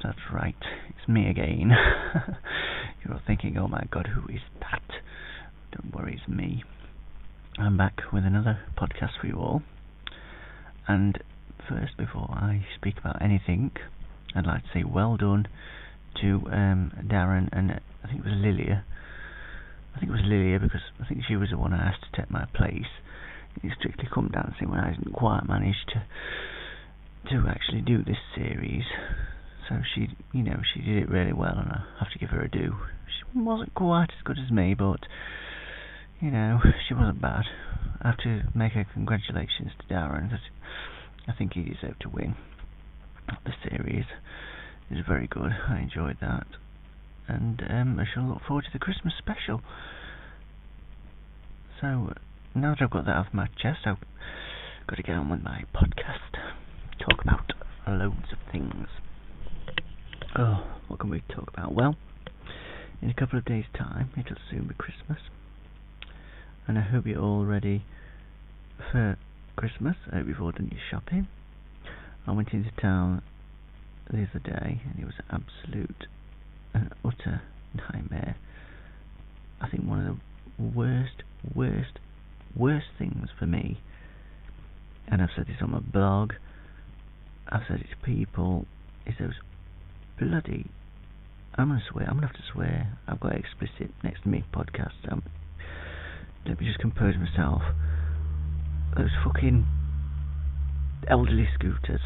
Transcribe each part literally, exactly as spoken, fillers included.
that's right. It's me again. You're all thinking, oh my god, who is that? Don't worry, it's me. I'm back with another podcast for you all. And first, before I speak about anything, I'd like to say well done to um, Darren and uh, I think it was Lilia. I think it was Lilia because I think she was the one I asked to take my place in Strictly Come Dancing when I didn't quite manage to to actually do this series. So she, you know, she did it really well, and I have to give her a due. She wasn't quite as good as me, but you know, she wasn't bad. I have to make a congratulations to Darren, because I think he deserved to win. The series is very good. I enjoyed that, and um, I shall look forward to the Christmas special. So now that I've got that off my chest, I've got to get on with my podcast. Talk about loads of things. Oh, what can we talk about? Well, in a couple of days' time, it'll soon be Christmas, and I hope you're all ready for Christmas. I hope you've all done your shopping. I went into town the other day, and it was an absolute and utter nightmare. I think one of the worst, worst, worst things for me, and I've said this on my blog, I've said it to people, is those bloody, I'm going to swear, I'm going to have to swear, I've got explicit next to me podcast, um, let me just compose myself, those fucking elderly scooters,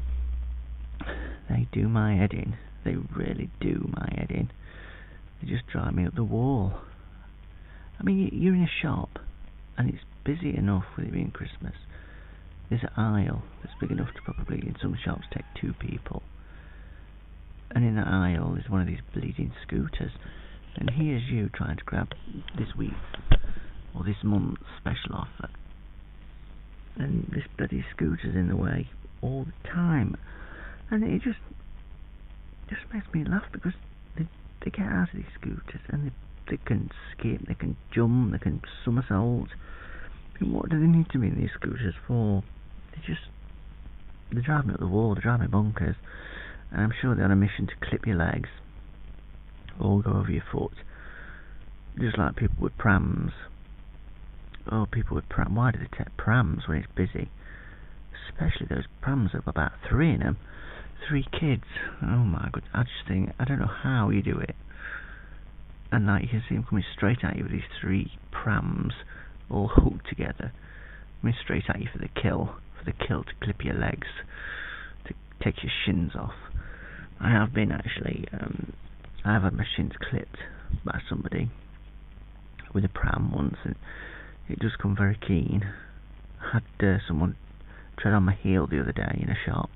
they do my head in, they really do my head in, they just drive me up the wall. I mean, you're in a shop, and it's busy enough with it being Christmas. There's an aisle that's big enough to probably, in some shops, take two people. And in that aisle is one of these bleeding scooters. And here's you trying to grab this week's or this month's special offer. And this bloody scooter's in the way all the time. And it just just makes me laugh because they, they get out of these scooters and they, they can skip, they can jump, they can somersault. What do they need to be in these scooters for? They just, they drive me up the wall, they drive me bonkers, and I'm sure they're on a mission to clip your legs, or go over your foot, just like people with prams. Oh, people with prams, why do they take prams when it's busy? Especially those prams that have about three in them, three kids, oh my god, I just think, I don't know how you do it. And like, you can see them coming straight at you with these three prams, all hooked together, coming straight at you for the kill, for the kill to clip your legs, to take your shins off. I have been actually, um, I have had my shins clipped by somebody with a pram once, and it does come very keen. I had uh, someone tread on my heel the other day in a shop.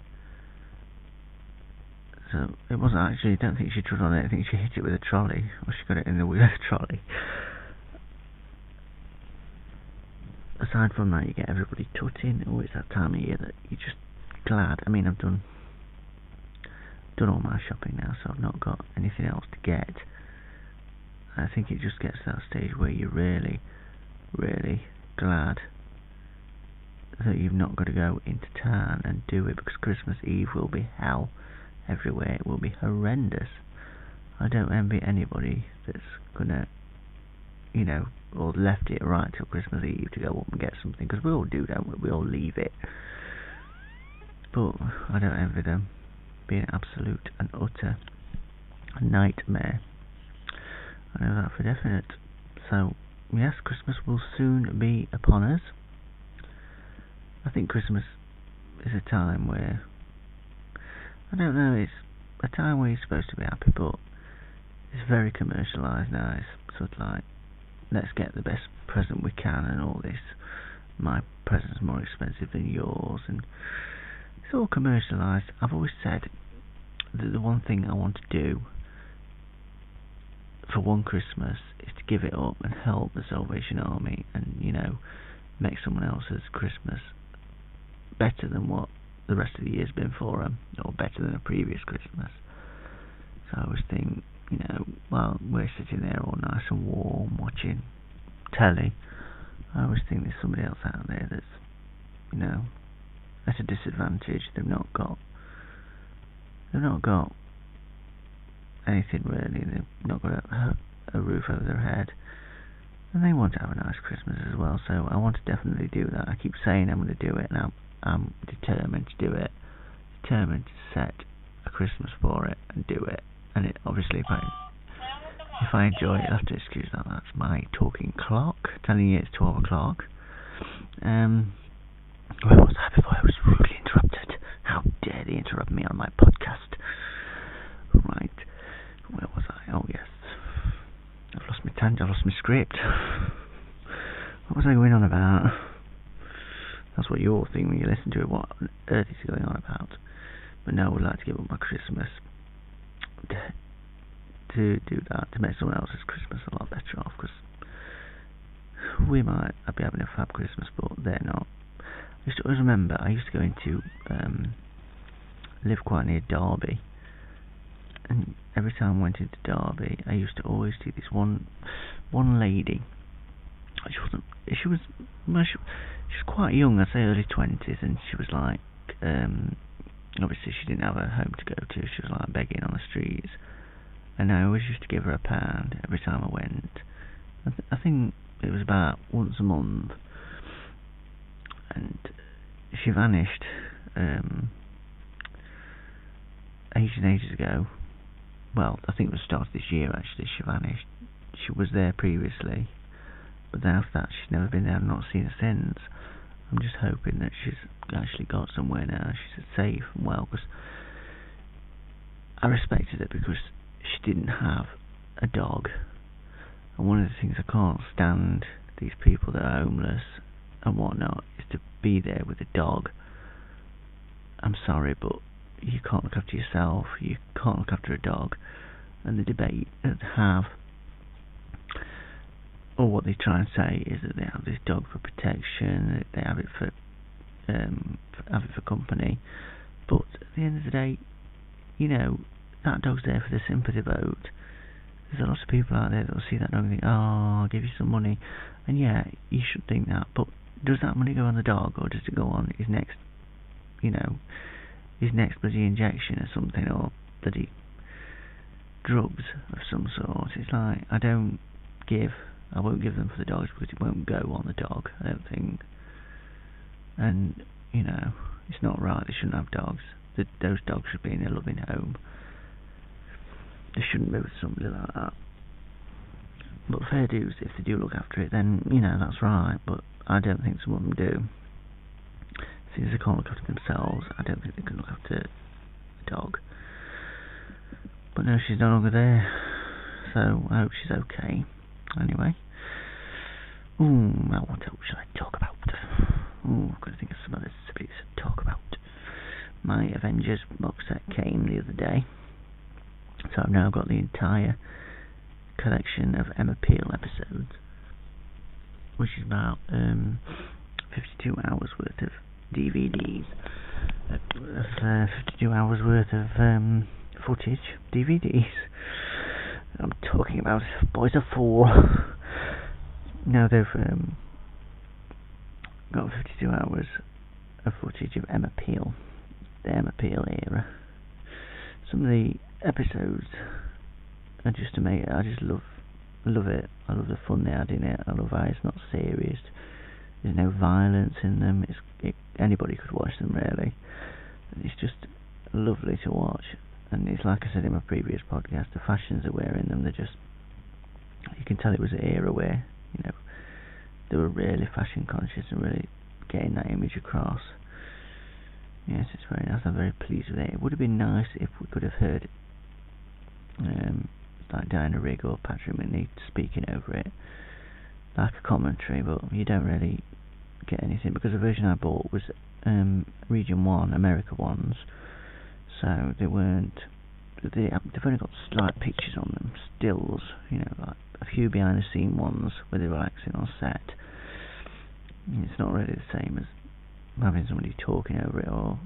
So it wasn't actually, I don't think she tread on it, I think she hit it with a trolley, or she got it in the wheel of a trolley. Aside from that, you get everybody tutting. Oh, it's that time of year that you're just glad. I mean, I've done done all my shopping now, so I've not got anything else to get. I think it just gets to that stage where you're really, really glad that you've not got to go into town and do it, because Christmas Eve will be hell everywhere. It will be horrendous. I don't envy anybody that's gonna, you know, or left it right till Christmas Eve to go up and get something, because we all do, don't we? We all leave it. But I don't envy them. Being absolute and utter nightmare. I know that for definite. So, yes, Christmas will soon be upon us. I think Christmas is a time where, I don't know, it's a time where you're supposed to be happy, but it's very commercialised now. It's sort of like, let's get the best present we can and all this. My present's more expensive than yours, and it's all commercialised. I've always said that the one thing I want to do for one Christmas is to give it up and help the Salvation Army, and, you know, make someone else's Christmas better than what the rest of the year's been for them, or better than a previous Christmas. So I always think, you know, while we're sitting there all nice and warm watching telly, I always think there's somebody else out there that's, you know, at a disadvantage. They've not got they've not got anything really. They've not got a, a roof over their head, and they want to have a nice Christmas as well. So I want to definitely do that. I keep saying I'm going to do it, and I'm, I'm determined to do it. Determined to set a Christmas for it and do it. And it obviously, if I if I enjoy it, I have to excuse that. That's my talking clock telling you it's twelve o'clock. Um, where was I before I was rudely interrupted? How dare they interrupt me on my podcast? Right, where was I? Oh yes, I've lost my tangent. I've lost my script. What was I going on about? That's what you all think when you listen to it. What on earth is he going on about? But no, I would like to give up my Christmas to, to do that, to make someone else's Christmas a lot better off, because we might be having a fab Christmas, but they're not. I used to always remember, I used to go into, um, live quite near Derby, and every time I went into Derby, I used to always see this one, one lady. She wasn't, she was, well, she, she was quite young, I'd say early twenties, and she was like, um, obviously she didn't have a home to go to, she was like begging on the streets, and I always used to give her a pound every time I went. I, th- I think it was about once a month, and she vanished um, ages and ages ago. Well, I think it was the start of this year actually, she vanished. She was there previously, but then after that she's never been there. I've not seen her since. I'm just hoping that she's actually got somewhere now, she's safe and well, because I respected her because she didn't have a dog. And one of the things I can't stand, these people that are homeless and whatnot, is to be there with a dog. I'm sorry, but you can't look after yourself, you can't look after a dog. And the debate that have, or what they try and say, is that they have this dog for protection, they have it for, um, for have it for company. But at the end of the day, you know, that dog's there for the sympathy vote. There's a lot of people out there that will see that dog and think, oh, I'll give you some money. And yeah, you should think that, but does that money go on the dog, or does it go on his next, you know, his next bloody injection or something, or bloody drugs of some sort? It's like, I don't give, I won't give them for the dogs because it won't go on the dog, I don't think. And, you know, it's not right, they shouldn't have dogs. The, those dogs should be in a loving home. They shouldn't be with somebody like that. But fair dues, if they do look after it, then, you know, that's right. But I don't think some of them do. Since they can't look after themselves, I don't think they can look after a dog. But no, she's no longer there. So I hope she's okay. Anyway. Ooh, now what else should I talk about? Ooh, I've got to think of some other subjects to talk about. My Avengers box set came the other day. So I've now got the entire collection of Emma Peel episodes, which is about um, fifty-two hours worth of D V Ds, of uh, fifty-two hours worth of um, footage, D V Ds. I'm talking about Boys of Four. Now they've um, got fifty-two hours of footage of Emma Peel, the Emma Peel era. Some of the episodes are just amazing. I just love love it. I love the fun they had in it. I love how it's not serious. There's no violence in them. It's it, anybody could watch them really. It's just lovely to watch. And it's like I said in my previous podcast, the fashions they wear in them, they're just, you can tell it was an era where, you know, they were really fashion conscious and really getting that image across. Yes, it's very nice. I'm very pleased with it. It would have been nice if we could have heard um, like Diana Rigg or Patrick Macnee speaking over it, like a commentary, but you don't really get anything, because the version I bought was um, Region one, America ones, so they weren't, they, they've only got slight pictures on them, stills, you know, like a few behind the scene ones where they're relaxing on set. It's not really the same as having somebody talking over it, or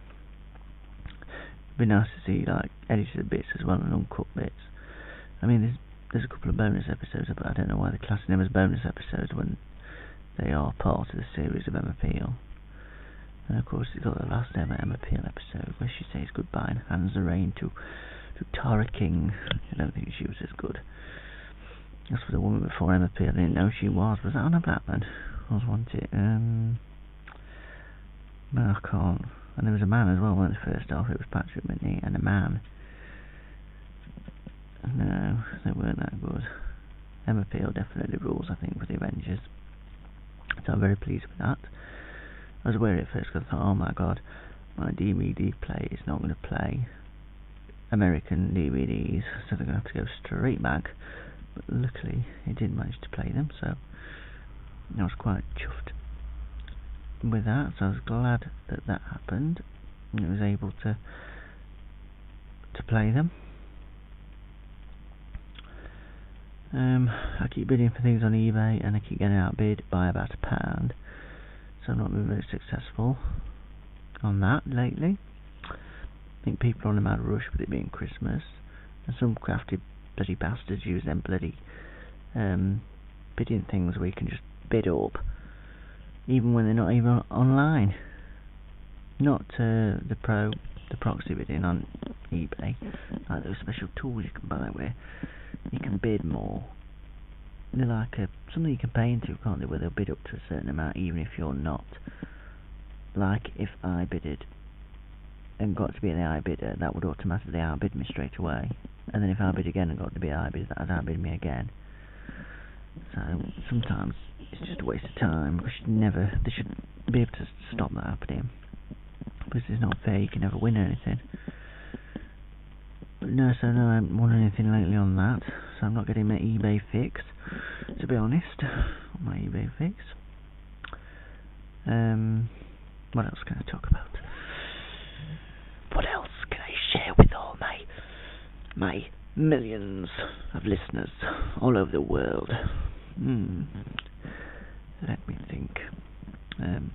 it'd be nice to see like edited bits as well and uncut bits. I mean, there's there's a couple of bonus episodes, but I don't know why they're classing them as bonus episodes when they are part of the series of Emma Peel. And of course, it's got the last ever Emma Peel episode where she says goodbye and hands the rein to, to Tara King. I don't think she was as good. As for the woman before Emma Peel, I didn't know she was. Was that Anna Blackman? Was wasn't it? Um, no, I can't. And there was a man as well, when it first off. It was Patrick Macnee and a man. No, they weren't that good. Emma Peel definitely rules, I think, for the Avengers. So I'm very pleased with that. I was wary at first because I thought, oh my god, my D V D player is not going to play American D V Ds, so they're going to have to go straight back. But luckily, it did manage to play them, so I was quite chuffed with that. So I was glad that that happened, and it was able to to play them. Um, I keep bidding for things on eBay, and I keep getting outbid by about a pound. So I've not been very successful on that lately. I think people are on a mad rush with it being Christmas, and some crafty bloody bastards use them bloody um, bidding things where you can just bid up, even when they're not even on online. Not uh, the pro, the proxy bidding on eBay, like those special tools you can buy where you can bid more. They're like a, something you can pay into, can't they, where they'll bid up to a certain amount even if you're not. Like if I bidded and got to be the I bidder, that would automatically outbid me straight away. And then if I bid again and got to be I bidder, that would outbid me again. So sometimes it's just a waste of time. We should never, they should be able to stop that happening, because it's not fair, you can never win anything. But no, so no, I haven't won anything lately on that, so I'm not getting my eBay fix, to be honest, on my eBay fix. Um, what else can I talk about? What else can I share with all my, my millions of listeners all over the world? Hmm, let me think. Um,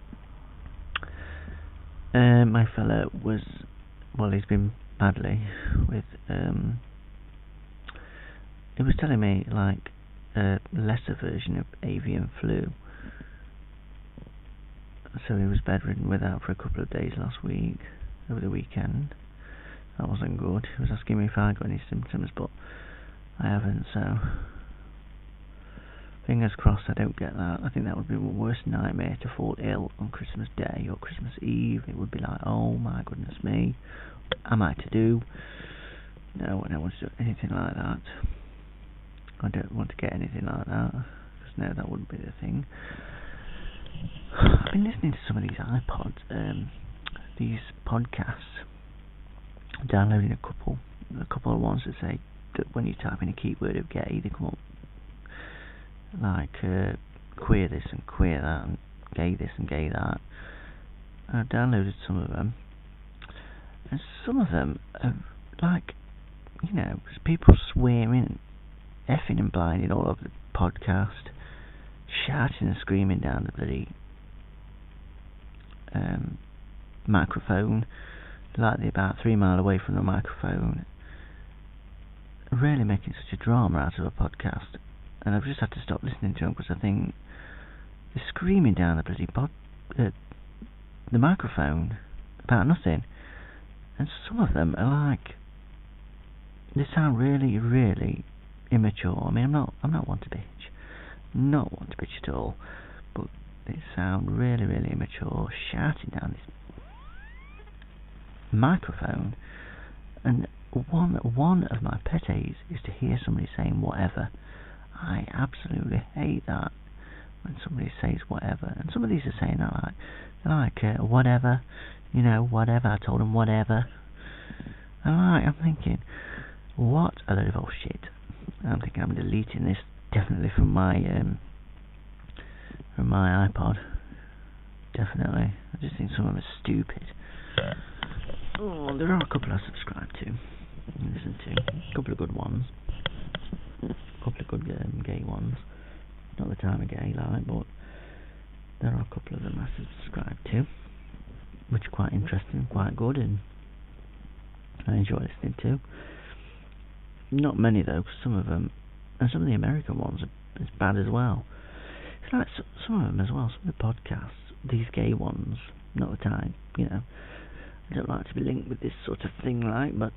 uh, my fella was, well, he's been badly with, um, he was telling me, like, a lesser version of avian flu. So he was bedridden without for a couple of days last week, over the weekend. That wasn't good. He was asking me if I got any symptoms, but I haven't, so fingers crossed I don't get that. I think that would be my worst nightmare, to fall ill on Christmas Day or Christmas Eve. It would be like, oh my goodness me, what am I to do? No, I don't want to do anything like that. I don't want to get anything like that, because no, that wouldn't be the thing. I've been listening to some of these iPods, um, these podcasts, downloading a couple, a couple of ones that say that when you type in a keyword of gay, they come up like uh, queer this and queer that, and gay this and gay that. And I've downloaded some of them, and some of them are like, you know, people swearing, effing and blinding all over the podcast, shouting and screaming down the bloody um, microphone, like they're about three mile away from the microphone, really making such a drama out of a podcast. And I've just had to stop listening to them, because I think they're screaming down the bloody pod, uh, the microphone about nothing. And some of them are like, they sound really, really immature. I mean, I'm not, I'm not one to bitch, not one to bitch at all, but they sound really, really immature, shouting down this microphone. And one, one of my pet hates is to hear somebody saying whatever. I absolutely hate that, when somebody says whatever. And some of these are saying that like, like uh, whatever, you know, whatever. I told them whatever. And like, I'm thinking, what a load of bullshit. I'm thinking I'm deleting this definitely from my um, from my iPod. Definitely. I just think some of them are stupid. Oh, there are a couple I subscribe to and listen to. A couple of good ones. A couple of good um, gay ones. Not that I'm a gay, like, but there are a couple of them I subscribe to, which are quite interesting, quite good, and I enjoy listening to. Not many though, because some of them, and some of the American ones are as bad as well. It's like some of them as well, some of the podcasts, these gay ones, not the time, you know. I don't like to be linked with this sort of thing, like, but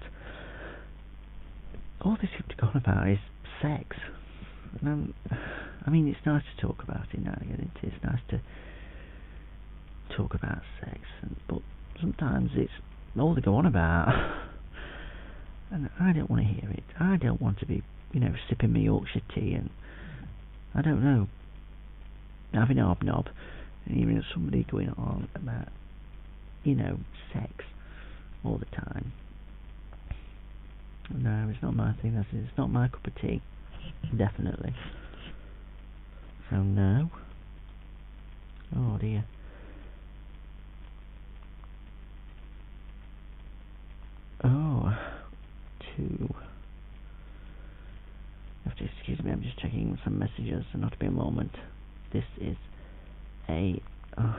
all they seem to go on about is sex. And I'm, I mean, it's nice to talk about it now and again, it is nice to talk about sex, and, but sometimes it's all they go on about. And I don't want to hear it. I don't want to be, you know, sipping my Yorkshire tea and, I don't know, having a hobnob and hearing somebody going on about, you know, sex all the time. No, it's not my thing, that's it. It's not my cup of tea. Definitely. So, no. Oh, dear. Oh, two. You have to excuse me, I'm just checking some messages, so not be a moment. This is a... Oh.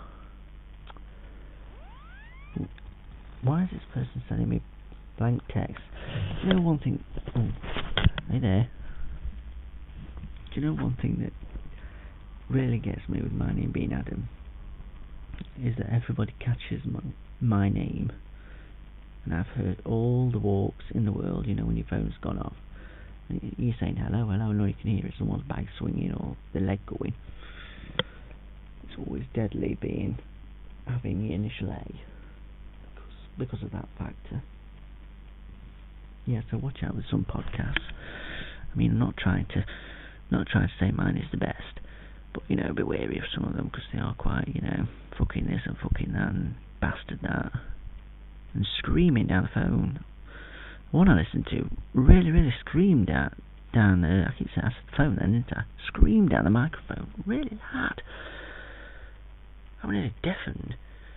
Why is this person sending me blank text? Do you know one thing... Oh, hey there. Do you know one thing that really gets me with my name being Adam? Is that everybody catches my, my name. And I've heard all the walks in the world, you know, when your phone's gone off. You're saying hello, hello, and all you can hear is someone's bag swinging or the leg going. It's always deadly being, having the initial A. Because, because of that factor. Yeah, so watch out with some podcasts. I mean, I'm not trying to, not trying to say mine is the best. But, you know, be wary of some of them because they are quite, you know, fucking this and fucking that and bastard that. And screaming down the phone. The one I listened to really, really screamed out down the, I keep saying I said the phone then, didn't I? Screamed down the microphone, really loud. I'm nearly deafened.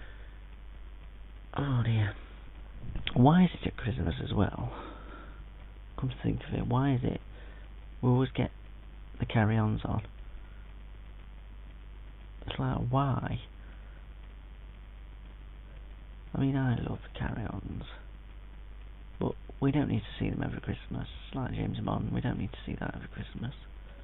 Oh dear. Why is it at Christmas as well? Come to think of it, why is it we always get the carry-ons on? It's like, why? I mean, I love the carry-ons, but we don't need to see them every Christmas. It's like James Bond, we don't need to see that every Christmas.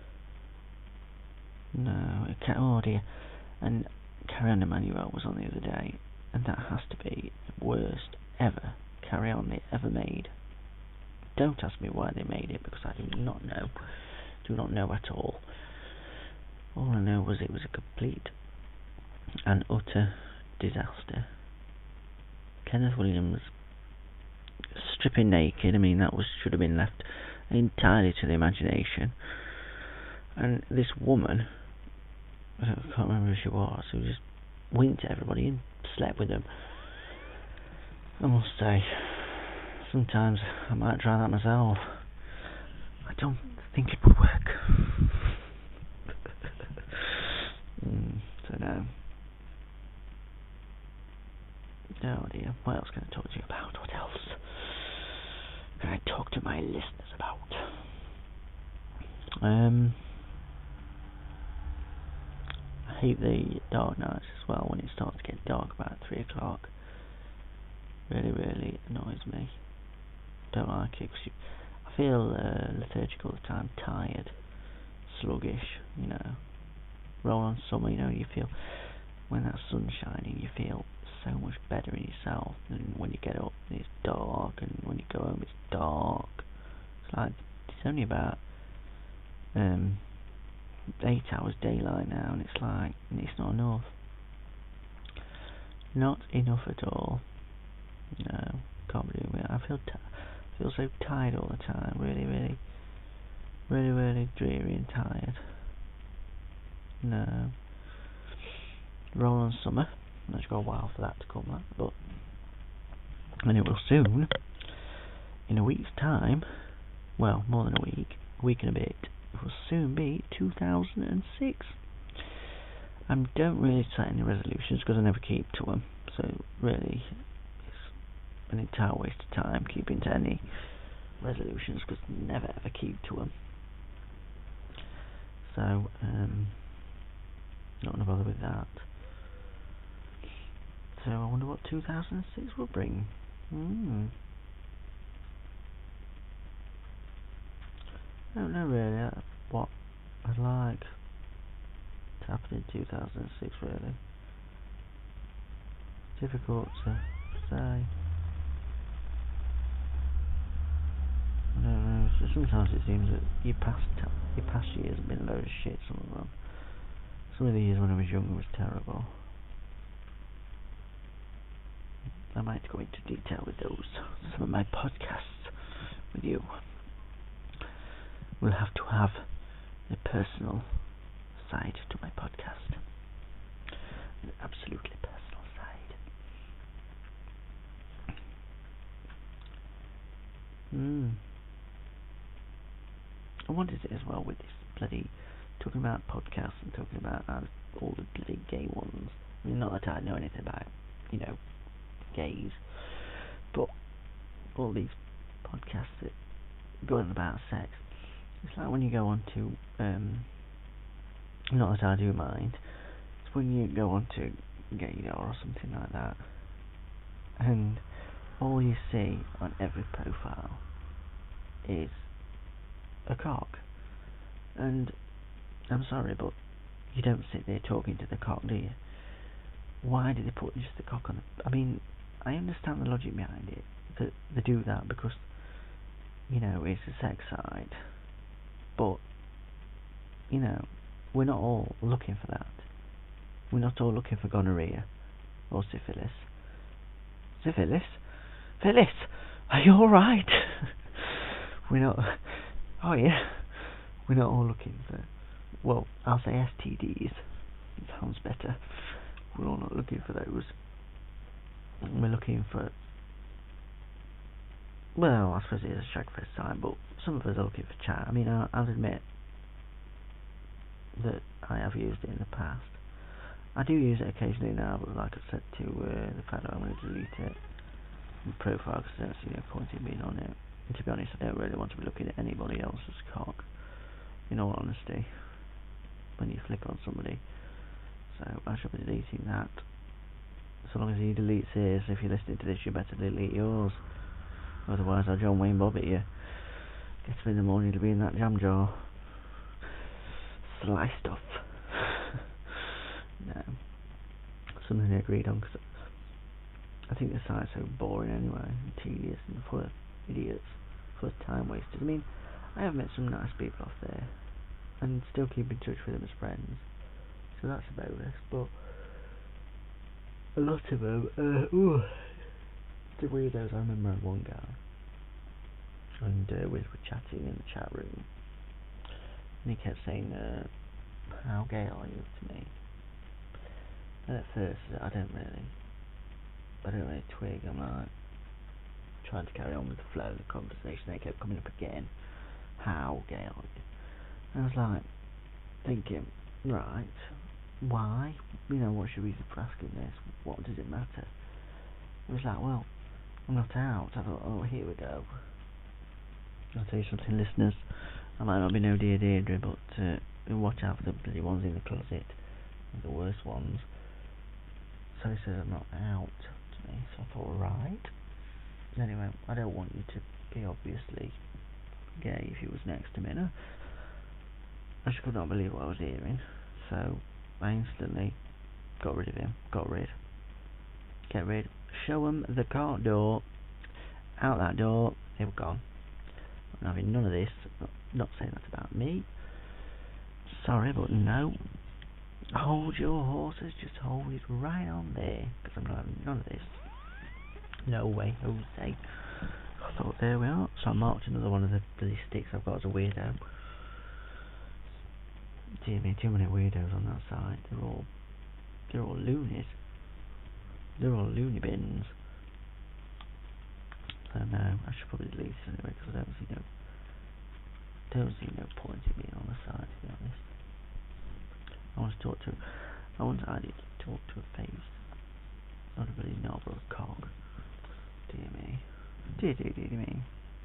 No, it can't, oh dear. And Carry On Emmanuel was on the other day, and that has to be the worst ever Carry On they ever made. Don't ask me why they made it, because I do not know. Do not know at all. All I know was it was a complete and utter disaster. Kenneth Williams stripping naked, I mean that was should have been left entirely to the imagination. And this woman, I can't remember who she was, who just winked at everybody and slept with them. I must say, sometimes I might try that myself. I don't think it would work. mm, so no. Oh dear, what else can I talk to you about? What else can I talk to my listeners about? Um, I hate the dark nights as well, when it starts to get dark about three o'clock. Really, really annoys me. Don't like it, because I feel uh, lethargic all the time, tired, sluggish, you know. Roll on summer, you know, you feel, when that sun's shining, you feel so much better in yourself than when you get up and it's dark, and when you go home it's dark. It's like, it's only about um, eight hours daylight now, and it's like, it's not enough. Not enough at all. No, can't believe it. I feel, t- I feel so tired all the time, really, really, really, really dreary and tired. No. Roll on summer. It's got a while for that to come, that, but and it will soon, in a week's time, well, more than a week, a week and a bit, it will soon be two thousand six. I don't really set any resolutions because I never keep to them, so really it's an entire waste of time keeping to any resolutions because I never ever keep to them. So, um, not gonna bother with that. So I wonder what two thousand six will bring. Hmm. I don't know really uh, what I'd like to happen in two thousand six really. difficult to say. I don't know. So sometimes it seems that your past t- your past years have been a load of shit. Some of them. Some of the years when I was younger was terrible. I might go into detail with those. Some of my podcasts with you. We'll have to have a personal side to my podcast. An absolutely personal side. Hmm. I wanted it as well with this bloody talking about podcasts and talking about uh, all the bloody gay ones. I mean, not that I know anything about, you know, gays, but all these podcasts that go on about sex. It's like when you go on to, um, not that I do mind, it's when you go on to Gaydar or something like that, and all you see on every profile is a cock. And I'm sorry, but you don't sit there talking to the cock, do you? Why did they put just the cock on the... I mean, I understand the logic behind it, that they do that because, you know, it's a sex site. But, you know, we're not all looking for that. We're not all looking for gonorrhea or syphilis. Syphilis? Phyllis, are you alright? We're not... Oh, yeah. We're not all looking for... Well, I'll say S T Ds. It sounds better. We're all not looking for those. We're looking for... Well, I suppose it is a shag first time, but some of us are looking for chat. I mean, I'll, I'll admit that I have used it in the past. I do use it occasionally now, but like I said to uh, the fact that I'm going to delete it from the profile because I don't see no point in being on it. And to be honest, I don't really want to be looking at anybody else's cock, in all honesty, when you flick on somebody. So I shall be deleting that. So long as he deletes his, if you're listening to this, you better delete yours. Otherwise I'll John Wayne Bob at you. Get him in the morning to be in that jam jar. Sliced off. No. Something I agreed on, because I think the site's so boring anyway, and tedious and full of idiots, full of time wasters. I mean, I have met some nice people off there, and still keep in touch with them as friends, so that's a bonus, but a lot of them, uh, ooh, the weirdos. I remember I had one guy, and uh, we were chatting in the chat room, and he kept saying, uh, how gay are you to me? And at first, I don't really, I don't really twig. I'm like, trying to carry on with the flow of the conversation. They kept coming up again. How gay are you? And I was like, thinking, right, why? You know, what's your reason for asking this? What does it matter? It was like, well, I'm not out. I thought, oh, here we go. I'll tell you something, listeners. I might not be no dear Deirdre, but uh, watch out for the bloody ones in the closet. The worst ones. So he says I'm not out to me, so I thought, right. Anyway, I don't want you to be obviously gay if he was next to me. No? I just could not believe what I was hearing, so I instantly got rid of him. Got rid. Get rid. Show him the car door. Out that door. They were gone. I'm having none of this. Not, not saying that about me. Sorry, but no. Hold your horses, just hold it right on there, because I'm not having none of this. No way, Jose. I thought, there we are. So I marked another one of the bloody sticks I've got as a weirdo. Dear me, too many weirdos on that side. They're all, they're all loonies. They're all loony bins. So no, I should probably delete this anyway, because I don't see no, don't see no point in being on the side, to be honest. I want to talk to, I want I did talk to a face, not a bloody knob or a cog. Dear me. Dear, dear, dear me.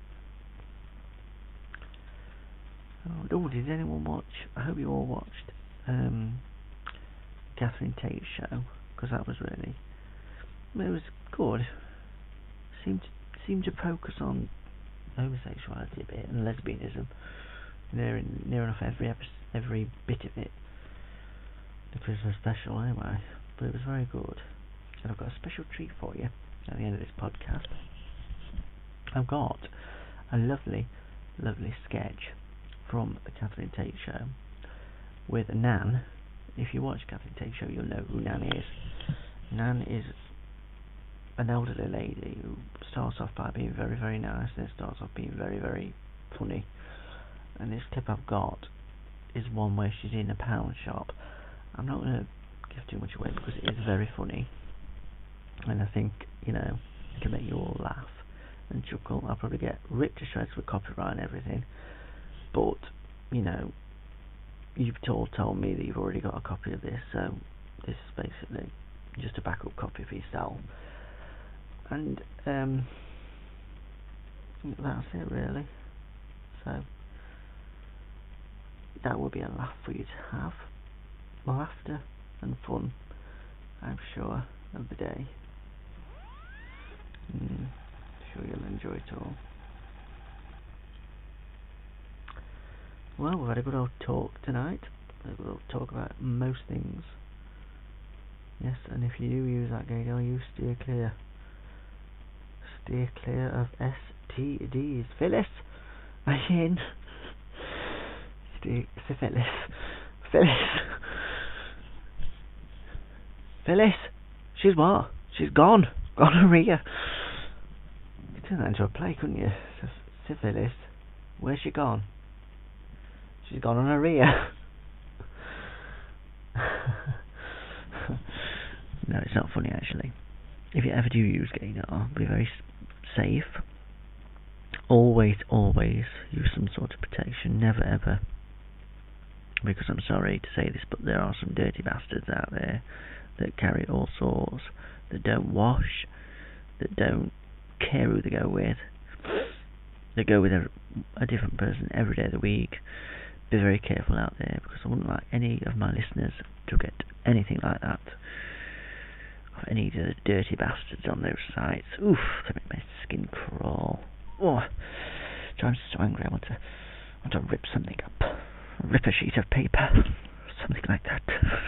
Oh, oh, did anyone watch, I hope you all watched, um, Catherine Tate's show, because that was really, it was good. Seemed to, seemed to focus on homosexuality a bit, and lesbianism, near, near enough every episode, every bit of it. The Christmas special anyway, but it was very good. and I've got a special treat for you at the end of this podcast. I've got a lovely, lovely sketch from the Kathleen Tate Show with Nan. If you watch Kathleen Tate Show, you'll know who Nan is. Nan is an elderly lady who starts off by being very, very nice, and then starts off being very, very funny. And this clip I've got is one where she's in a pound shop. I'm not going to give too much away because it is very funny, and I think, you know, it can make you all laugh and chuckle. I'll probably get ripped to shreds with copyright and everything, but, you know, you've all told me that you've already got a copy of this, so this is basically just a backup copy for yourself. And um, that's it really. So that will be a laugh for you to have. Laughter and fun, I'm sure, of the day. Mm, sure you'll enjoy it all. Well, we've had a good old talk tonight. A good old talk about most things. Yes, and if you do use that gaydar, you steer clear. Steer clear of S T Ds. Phyllis! Are you in? Steer... Syphilis. Phyllis! Phyllis! She's what? She's gone. Gonorrhea. You could turn that into a play, couldn't you? Syphilis. Where's she gone? She's gone on a Rhea. No, it's not funny actually. If you ever do use gaydar, be very safe. Always, always use some sort of protection. Never ever. Because I'm sorry to say this, but there are some dirty bastards out there that carry all sorts, that don't wash, that don't care who they go with. They go with a, a different person every day of the week. Be very careful out there, because I wouldn't like any of my listeners to get anything like that. Of any of the dirty bastards on those sites. Oof, they make my skin crawl. Oh, I'm so angry. I want to, I want to rip something up. Rip a sheet of paper. Something like that.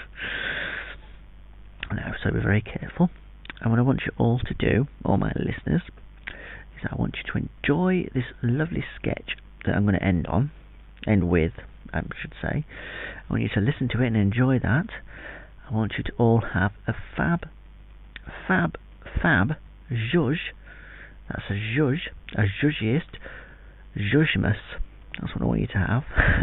No, so be very careful. And what I want you all to do, all my listeners, is I want you to enjoy this lovely sketch that I'm going to end on. End with, I should say. I want you to listen to it and enjoy that. I want you to all have a fab, fab, fab zhuzh. That's a zhuzh, a zhuzhiest, zhuzhmas. That's what I want you to have.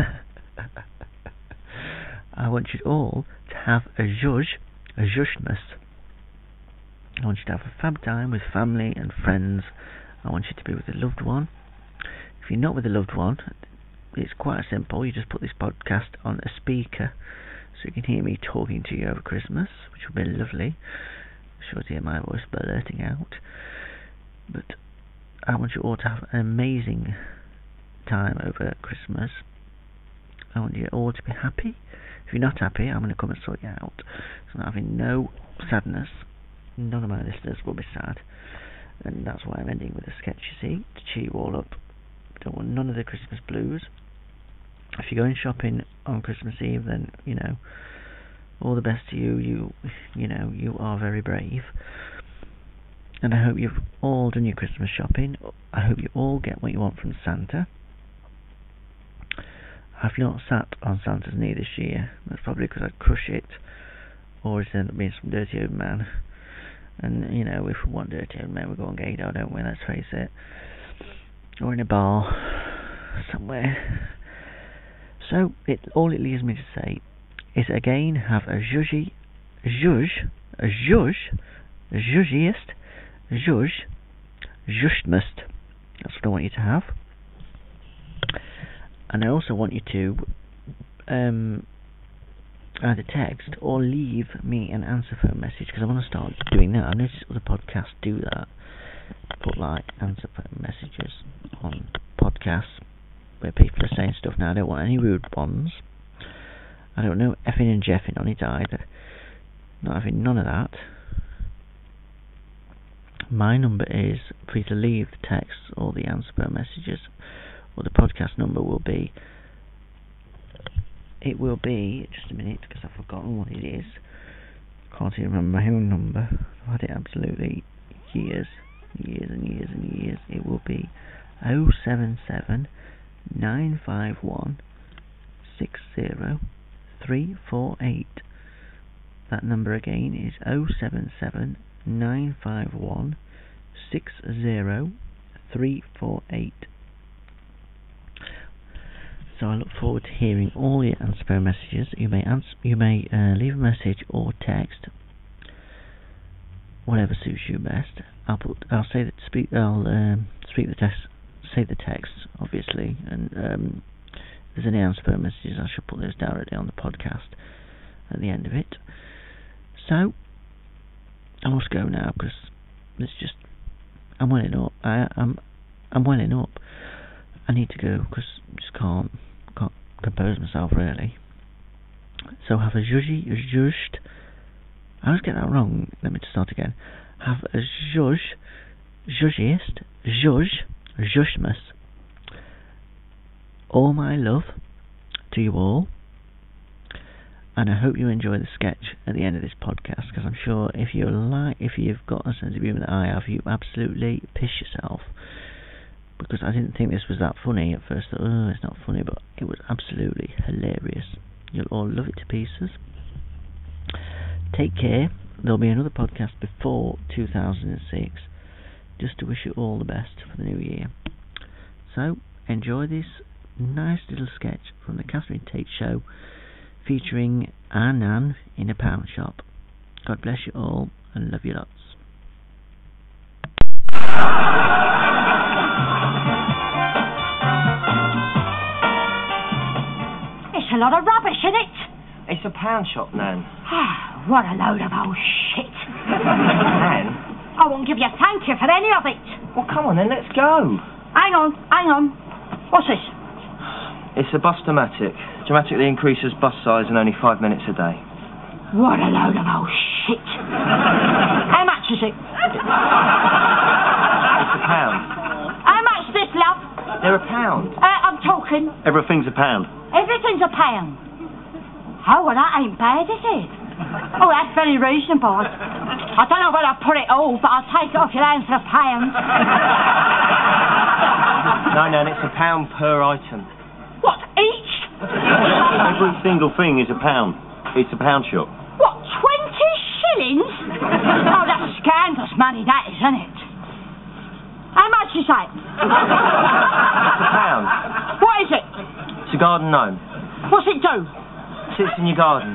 I want you all to have a zhuzh, a zhuzhmas. I want you to have a fab time with family and friends. I want you to be with a loved one. If you're not with a loved one, it's quite simple. You just put this podcast on a speaker so you can hear me talking to you over Christmas, which will be lovely. I'm sure to hear my voice blurting out. But I want you all to have an amazing time over Christmas. I want you all to be happy. If you're not happy, I'm going to come and sort you out. So I'm having no sadness. None of my listeners will be sad. And that's why I'm ending with a sketch, you see, to cheer you all up. Don't want none of the Christmas blues. If you're going shopping on Christmas Eve, then, you know, all the best to you. You, you know, you are very brave. And I hope you've all done your Christmas shopping. I hope you all get what you want from Santa. I've not sat on Santa's knee this year. That's probably because I'd crush it, or it's end up being some dirty old man. And, you know, if we want dirty old men, we go on gaydar, don't we? Let's face it. Or in a bar somewhere. So it all it leaves me to say is again have a zhuzhy, zhuzh, a zhuzh, a zhuzhiest, zhuzh, zhuzhmust. That's what I want you to have. And I also want you to um, either text or leave me an answer phone message, because I want to start doing that. I noticed other podcasts do that. Put like answer phone messages on podcasts where people are saying stuff. Now I don't want any rude ones. I don't know effing and jeffing on it either. Not having none of that. My number is for you to leave the text or the answer phone messages, or the podcast number will be, it will be, just a minute because I've forgotten what it is, can't even remember my own number. I've had it absolutely years, years and years and years. It will be oh seven seven nine five one six zero three four eight. That number again is oh seven seven nine five one six zero three four eight. So I look forward to hearing all your answer phone messages. You may answer, you may uh, leave a message or text, whatever suits you best. I'll put, I'll say that speak, I'll um, speak the text, say the text, obviously, and um, if there's any answer phone messages, I shall put those directly on the podcast at the end of it. So I must go now because it's just I'm welling up. I, I'm I'm welling up. I need to go because I just can't can't compose myself really. So have a zhuzhy zhuzhed. I always get that wrong. Let me just start again. Have a zhuzh zhuzhiest zhuzh zhushmas. All my love to you all. And I hope you enjoy the sketch at the end of this podcast, because I'm sure if you like, if you've got a sense of humour that I have, you absolutely piss yourself. Because I didn't think this was that funny at first. I thought, oh, it's not funny, but it was absolutely hilarious. You'll all love it to pieces. Take care. There'll be another podcast before two thousand six, just to wish you all the best for the new year. So enjoy this nice little sketch from the Catherine Tate Show, featuring our Nan in a pound shop. God bless you all and love you lots. It's a lot of rubbish, isn't it? It's a pound shop, Nan. What a load of old shit. Nan? I won't give you a thank you for any of it. Well, come on then, let's go. Hang on, hang on. What's this? It's a Bus-O-Matic. Dramatically increases bus size in only five minutes a day. What a load of old shit. How much is it? It's a pound. How much this, love? They're a pound. Uh, I'm talking. Everything's a pound. Everything's a pound. Oh, well, that ain't bad, is it? Oh, that's very reasonable. I don't know where I'll put it all, but I'll take it off your hands for a pound. No, Nan, it's a pound per item. What, each? Every single thing is a pound. It's a pound shop. What, twenty shillings? Oh, that's scandalous money, that is, isn't it? How much is that? It's a pound. What is it? It's a garden gnome. What's it do? Sits in your garden.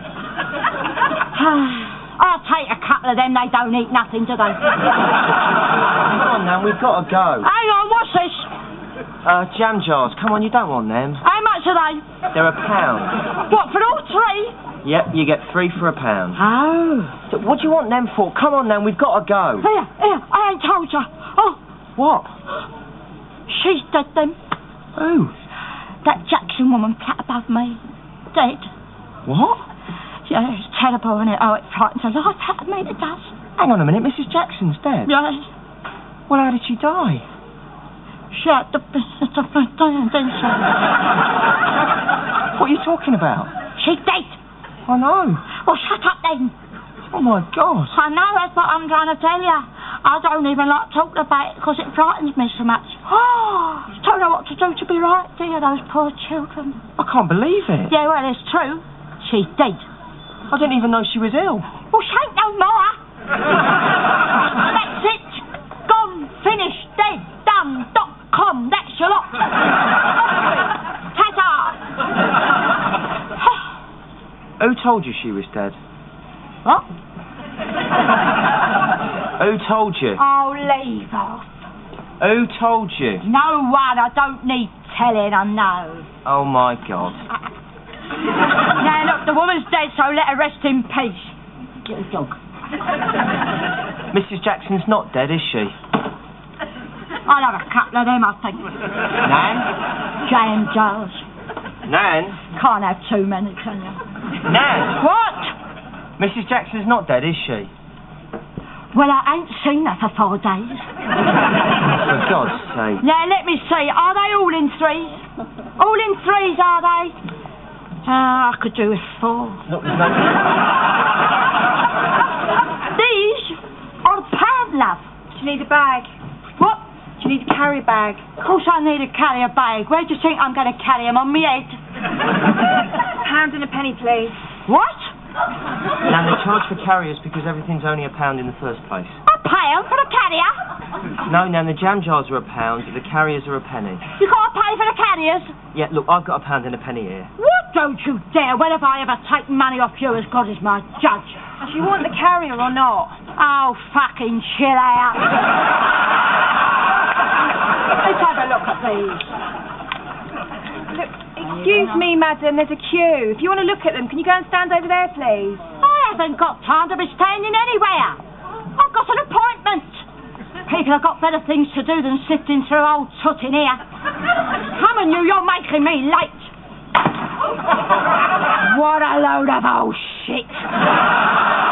I'll take a couple of them. They don't eat nothing, do they? Come on, Nan, we've got to go. Hang on, what's this? Uh, jam jars. Come on, you don't want them. How much are they? They're a pound. What, for all three? Yep, you get three for a pound. Oh. So what do you want them for? Come on, Nan, we've got to go. Here, here, I ain't told you. Oh. What? She's dead then. Who? That Jackson woman flat above me. Dead. What? Yeah, it's terrible, isn't it? Oh, it frightens a lot out of me, it does. Hang on a minute, Missus Jackson's dead? Yes. Well, how did she die? She had the business of my dying, didn't she? What are you talking about? She's dead. I know. Well, shut up then. Oh, my God. I know, that's what I'm trying to tell you. I don't even like talking about it because it frightens me so much. Oh, don't know what to do to be right, do you, those poor children? I can't believe it. Yeah, well, it's true. She's dead. I didn't even know she was ill. Well, she ain't no more. That's it. Gone, finished, dead, done, dot com. That's your lot. Ta-ta. Who told you she was dead? What? Who told you? Oh, leave off. Who told you? No one. I don't need telling, I know. Oh, my God. Now, look, the woman's dead, so let her rest in peace. Little dog. Missus Jackson's not dead, is she? I'll have a couple of them, I think. Nan? Jam jars. Nan? Can't have too many, can you? Nan? What? Missus Jackson's not dead, is she? Well, I ain't seen her for four days. For God's sake. Now, let me see. Are they all in threes? All in threes, are they? Ah, uh, I could do with four. Look, there's no... you need a bag? What? Do you need to carry a bag? Of course I need to carry a bag. Where do you think I'm going to carry 'em on my head? Pound and a penny, please. What? Nan, they charge for carriers because everything's only a pound in the first place. A pound for a carrier? No, Nan, the jam jars are a pound, the carriers are a penny. You got to pay for the carriers? Yeah, look, I've got a pound and a penny here. What? Don't you dare. When have I ever taken money off you as God is my judge? Do you want the carrier or not? Oh, fucking chill out. Let's have a look at these. Look, excuse me, madam, there's a queue. If you want to look at them, can you go and stand over there, please? I haven't got time to be standing anywhere. I've got an appointment. People have got better things to do than sifting through old tut in here. Come on, you, you're making me late. What a load of old shit.